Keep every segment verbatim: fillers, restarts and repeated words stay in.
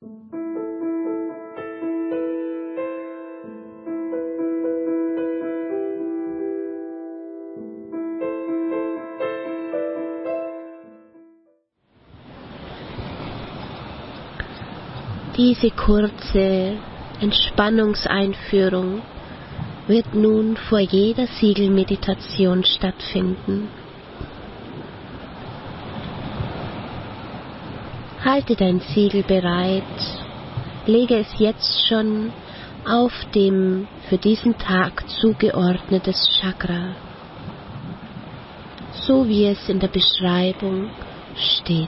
Diese kurze Entspannungseinführung wird nun vor jeder Siegelmeditation stattfinden. Halte dein Siegel bereit, lege es jetzt schon auf dem für diesen Tag zugeordnetes Chakra, so wie es in der Beschreibung steht.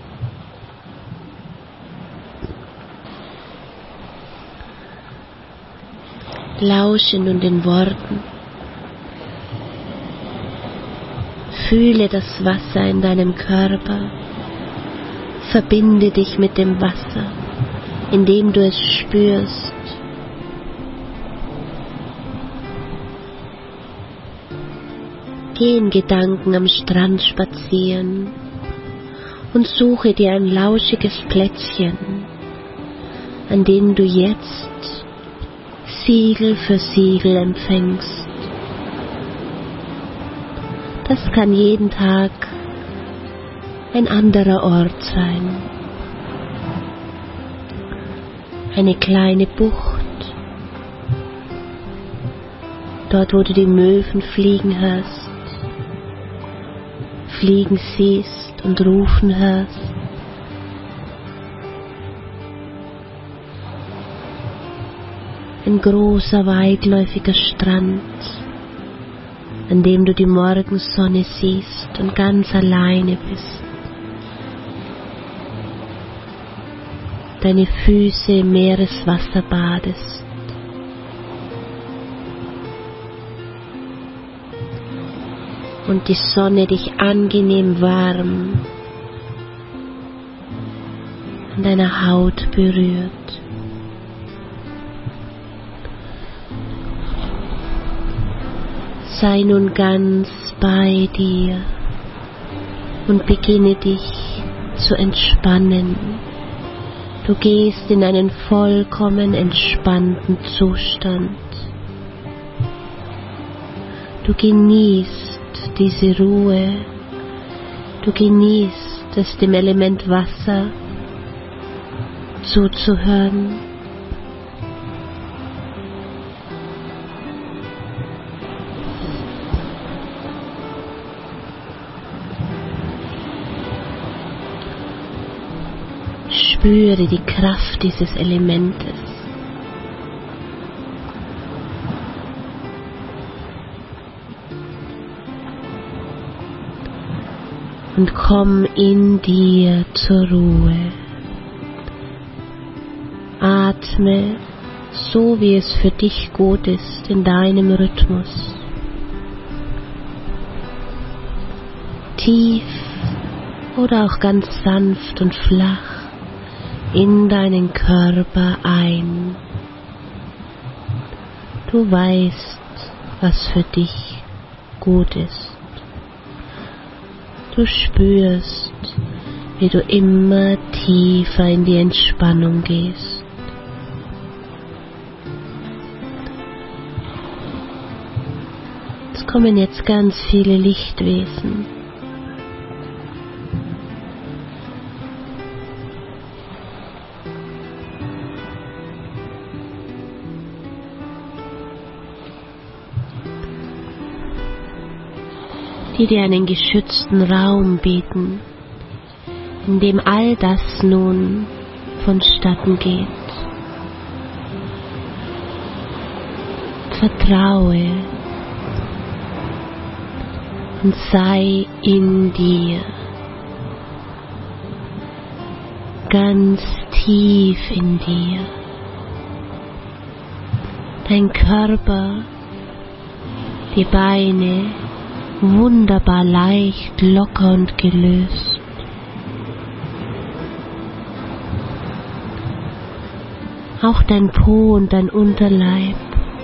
Lausche nun den Worten. Fühle das Wasser in deinem Körper. Verbinde dich mit dem Wasser, indem du es spürst. Geh in Gedanken am Strand spazieren und suche dir ein lauschiges Plätzchen, an dem du jetzt Siegel für Siegel empfängst. Das kann jeden Tag ein anderer Ort sein. Eine kleine Bucht, dort wo du die Möwen fliegen hörst, fliegen siehst und rufen hörst. Ein großer, weitläufiger Strand, an dem du die Morgensonne siehst und ganz alleine bist. Deine Füße im Meereswasser badest. Und die Sonne dich angenehm warm an deiner Haut berührt. Sei nun ganz bei dir und beginne dich zu entspannen. Du gehst in einen vollkommen entspannten Zustand. Du genießt diese Ruhe. Du genießt es, dem Element Wasser zuzuhören. Spüre die Kraft dieses Elementes. Und komm in dir zur Ruhe. Atme, so wie es für dich gut ist, in deinem Rhythmus. Tief oder auch ganz sanft und flach in deinen Körper ein. Du weißt, was für dich gut ist. Du spürst, wie du immer tiefer in die Entspannung gehst. Es kommen jetzt ganz viele Lichtwesen. Die dir einen geschützten Raum bieten, in dem all das nun vonstatten geht. Vertraue und sei in dir, ganz tief in dir. Dein Körper, die Beine, wunderbar leicht, locker und gelöst. Auch dein Po und dein Unterleib,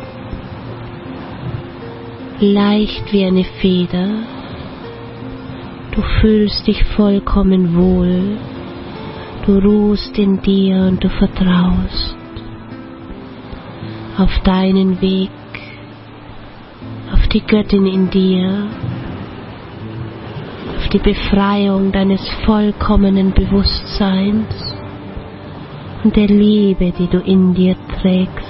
leicht wie eine Feder. Du fühlst dich vollkommen wohl. Du ruhst in dir und du vertraust auf deinen Weg, auf die Göttin in dir, auf die Befreiung deines vollkommenen Bewusstseins und der Liebe, die du in dir trägst.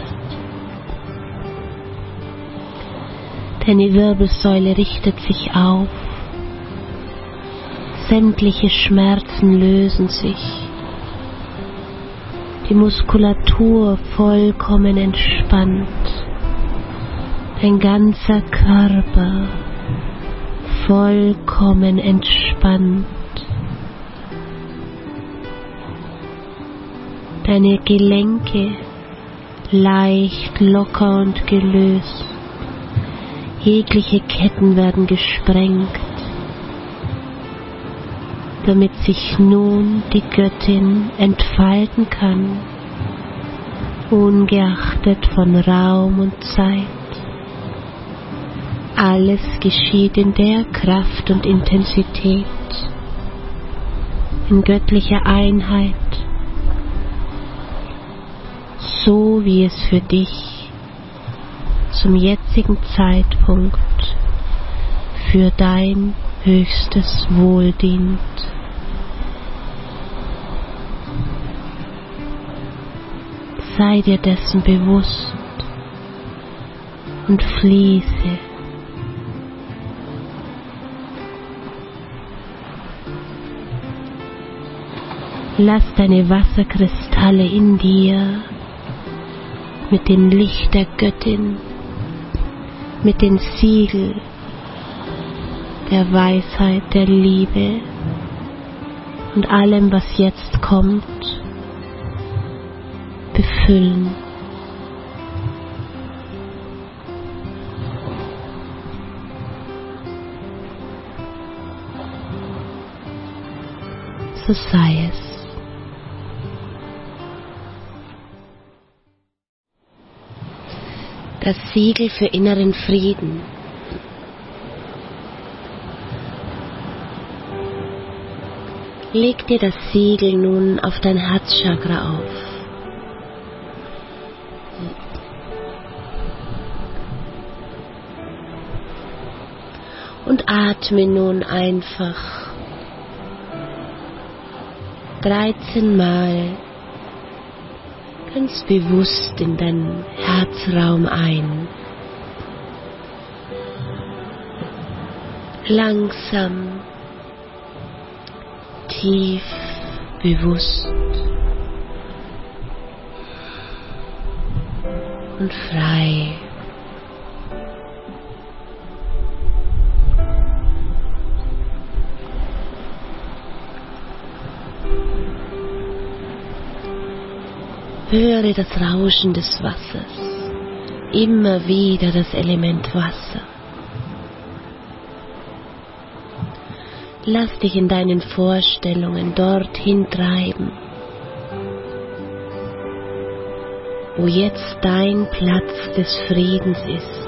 Deine Wirbelsäule richtet sich auf, sämtliche Schmerzen lösen sich, die Muskulatur vollkommen entspannt, dein ganzer Körper vollkommen entspannt, deine Gelenke leicht, locker und gelöst, jegliche Ketten werden gesprengt, damit sich nun die Göttin entfalten kann, ungeachtet von Raum und Zeit. Alles geschieht in der Kraft und Intensität, in göttlicher Einheit, so wie es für dich zum jetzigen Zeitpunkt für dein höchstes Wohl dient. Sei dir dessen bewusst und fließe. Lass deine Wasserkristalle in dir mit dem Licht der Göttin, mit den Siegel der Weisheit, der Liebe und allem, was jetzt kommt, befüllen. So sei es. Das Siegel für inneren Frieden. Leg dir das Siegel nun auf dein Herzchakra auf. Und atme nun einfach dreizehn Mal ganz bewusst in deinen Herzraum ein. Langsam, tief, bewusst und frei. Höre das Rauschen des Wassers, immer wieder das Element Wasser. Lass dich in deinen Vorstellungen dorthin treiben, wo jetzt dein Platz des Friedens ist.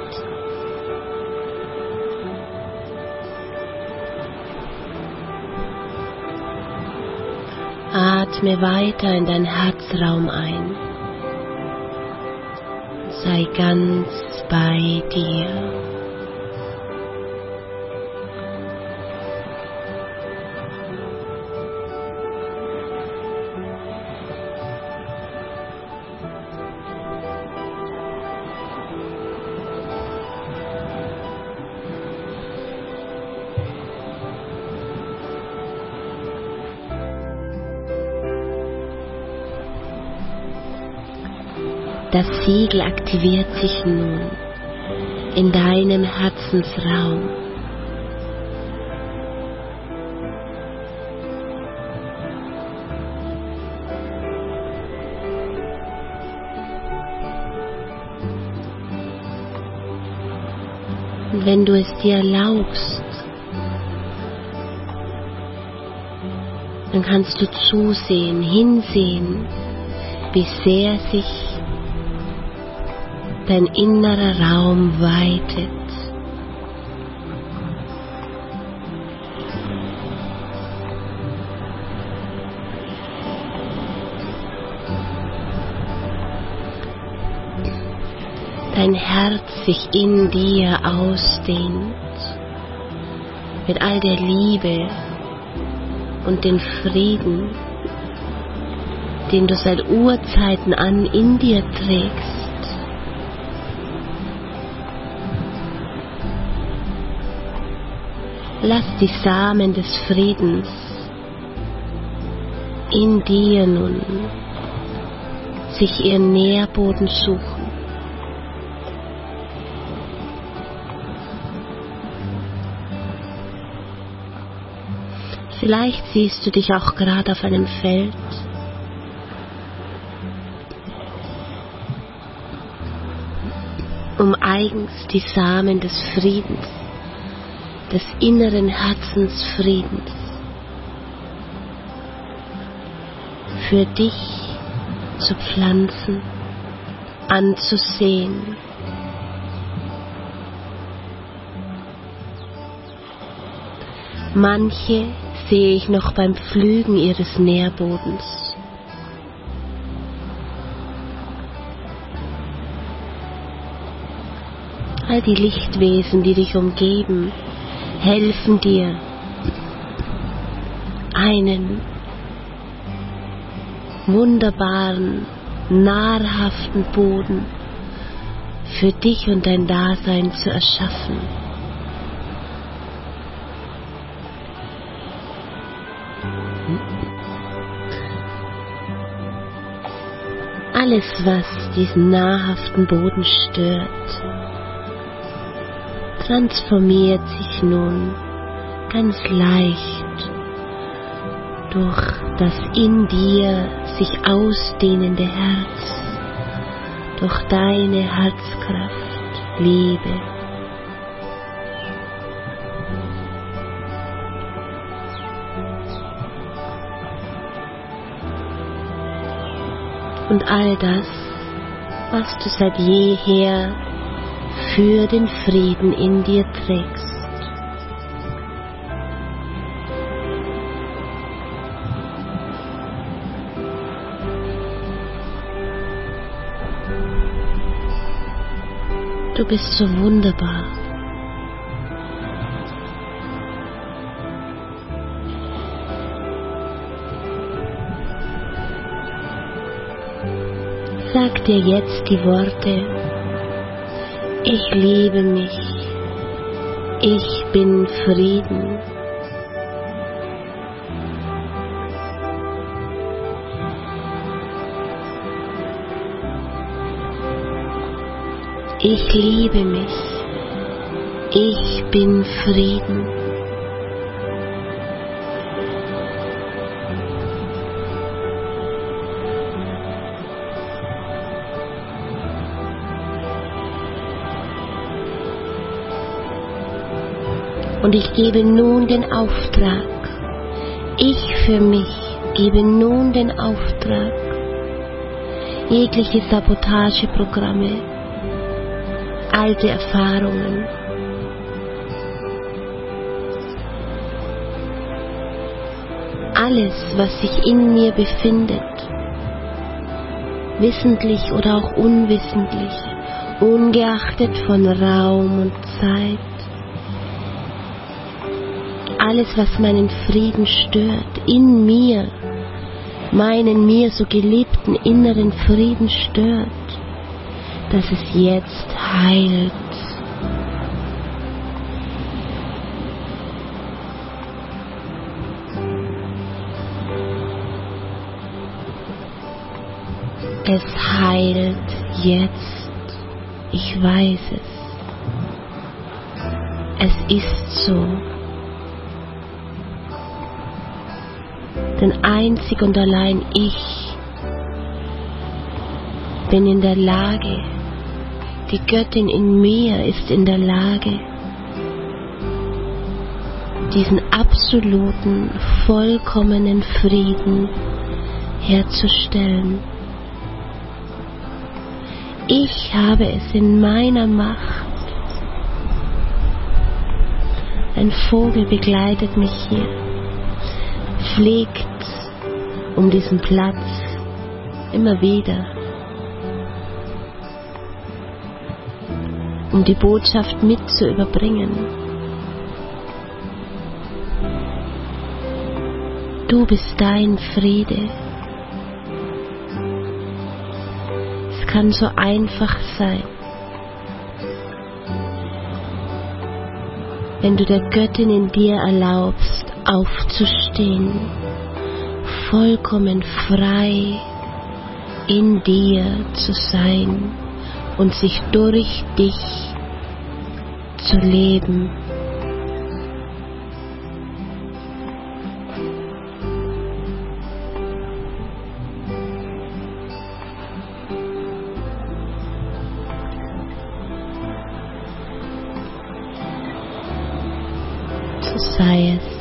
Atme weiter in deinen Herzraum ein. Sei ganz bei dir. Das Siegel aktiviert sich nun in deinem Herzensraum. Und wenn du es dir erlaubst, dann kannst du zusehen, hinsehen, wie sehr sich dein innerer Raum weitet. dein Herz sich in dir ausdehnt, mit all der Liebe und den Frieden, den du seit Urzeiten an in dir trägst. Lass die Samen des Friedens in dir nun sich ihren Nährboden suchen. Vielleicht siehst du dich auch gerade auf einem Feld, um eigens die Samen des Friedens, des inneren Herzensfriedens für dich zu pflanzen, anzusehen. Manche sehe ich noch beim Pflügen ihres Nährbodens. All die Lichtwesen, die dich umgeben, helfen dir, einen wunderbaren, nahrhaften Boden für dich und dein Dasein zu erschaffen. Alles, was diesen nahrhaften Boden stört, transformiert sich nun ganz leicht durch das in dir sich ausdehnende Herz, durch deine Herzkraft, Liebe. Und all das, was du seit jeher für den Frieden in dir trägst. Du bist so wunderbar. Sag dir jetzt die Worte: Ich liebe mich, ich bin Frieden. Ich liebe mich, ich bin Frieden. Und ich gebe nun den Auftrag, ich für mich gebe nun den Auftrag, jegliche Sabotageprogramme, alte Erfahrungen, alles, was sich in mir befindet, wissentlich oder auch unwissentlich, ungeachtet von Raum und Zeit, alles, was meinen Frieden stört, in mir, meinen mir so geliebten inneren Frieden stört, dass es jetzt heilt. Es heilt jetzt. Ich weiß es. Es ist so. Denn einzig und allein ich bin in der Lage, die Göttin in mir ist in der Lage, diesen absoluten, vollkommenen Frieden herzustellen. Ich habe es in meiner Macht. Ein Vogel begleitet mich hier, fliegt um diesen Platz immer wieder. um die Botschaft mit zu überbringen. Du bist dein Friede. Es kann so einfach sein, wenn du der Göttin in dir erlaubst, aufzustehen, vollkommen frei in dir zu sein und sich durch dich zu leben. So sei es.